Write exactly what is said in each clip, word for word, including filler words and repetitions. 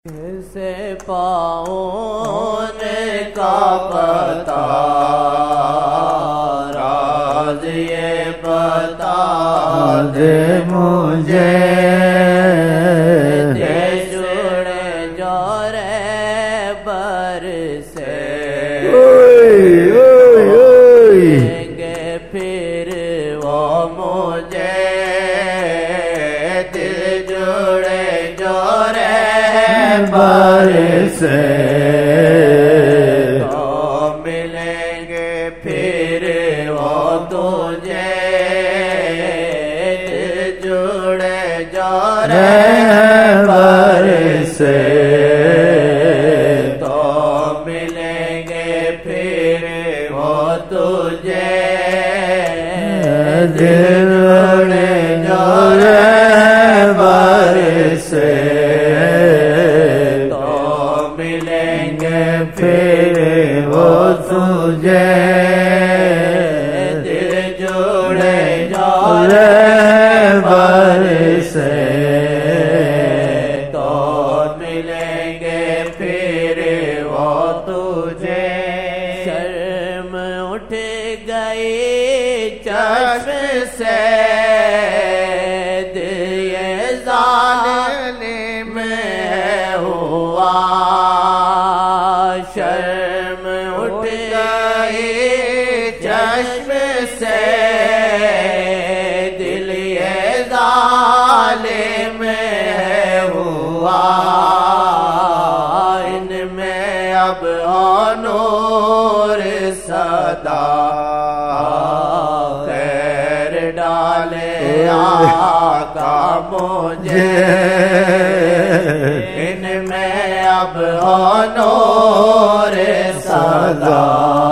کیسے پاؤں کا پتا راز یہ بتا دے مجھے دے جڑے جو رے بر سے دیں گے پھر وہ مجھے دل جڑے جو رے بر سے تو ملیں گے پھر وہ تجھے دل جڑے جو رے بر سے تو ملیں گے پھر وہ تجھے دل جڑے جو رے بر سے پھر وہ تجھے دل جوڑے جو رے بر سے تو ملیں گے پھر وہ تجھے شرم اٹھ گئی چشم سے دل ظالم ہوا شرم اٹھ گئی چشم سے دل یہ ظالم ہوا ان میں اب نور صدا خیر ڈالے آقا مجھے ان میں اب نور صدا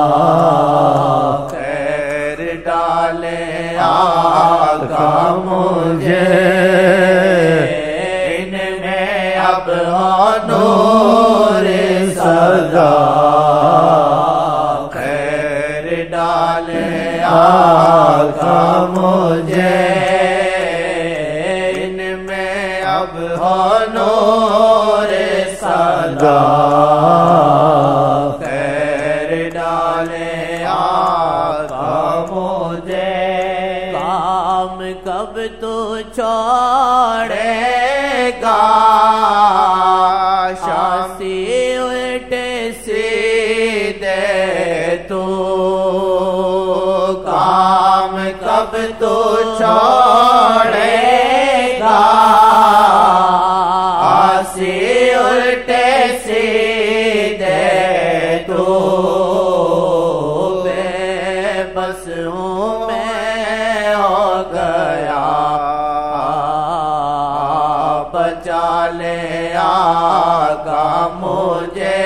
خیر ڈالے آقا مجھے ان میں اب نور صدا خیر ڈالے آقا مجھے ان میں اب نور صدا خیر ڈالے آقا مجھے کام کب تو چھوڑے گا شاسی الٹے سیدھے تو کام کب تو چھوڑے گا آسی الٹے سیدھے تو بے بس ہوں میں ہو گیا بچا لے آقا مجھے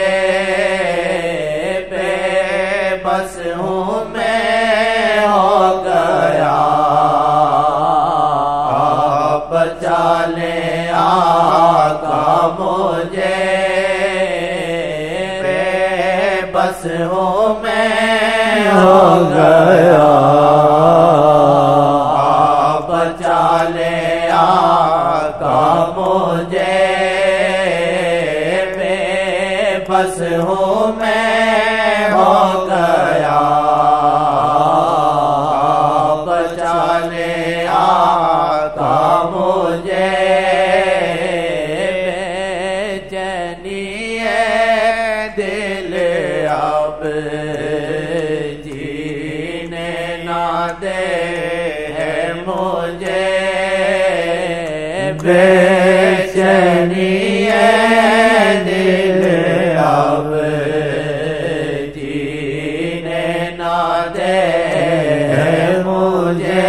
بے بس ہوں میں ہو گیا بچا لے آقا مجھے بے بس ہوں میں ہو گیا بچا لے آقا مجھے بے بس ہوں میں ہو گیا بچا لے آقا مجھے بے چینی ہے دل اب جینے نہ دے ہے مجھے بے چینی ہے دل اب جینے نہ دے ہے مجھے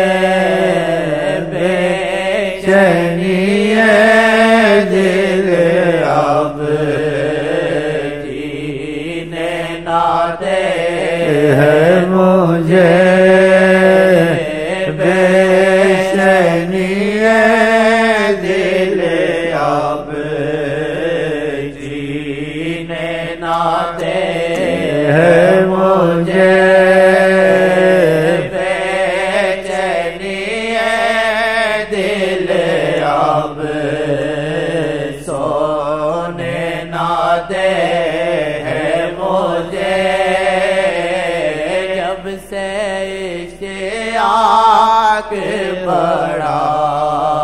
بے چینی ہے دل اب جینے نہ دے ہے مجھے بے چینی ہے دل اب جینے نہ دے ہے مجھے بے چینی ہے دل اب سو دے ہے مجھے جب سے اشتیاق بڑھا